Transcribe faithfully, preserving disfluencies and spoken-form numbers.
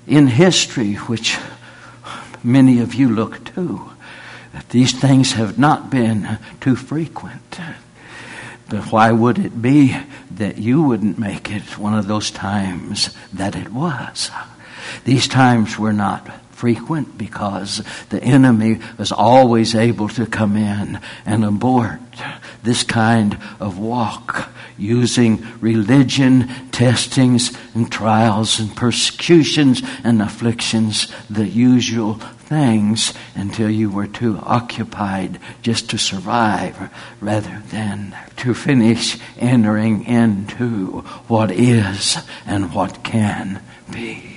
in history, which many of you look to, that these things have not been too frequent. But why would it be that you wouldn't make it one of those times that it was? These times were not frequent because the enemy was always able to come in and abort this kind of walk, using religion, testings, and trials, and persecutions, and afflictions, the usual things, until you were too occupied just to survive rather than to finish entering into what is and what can be.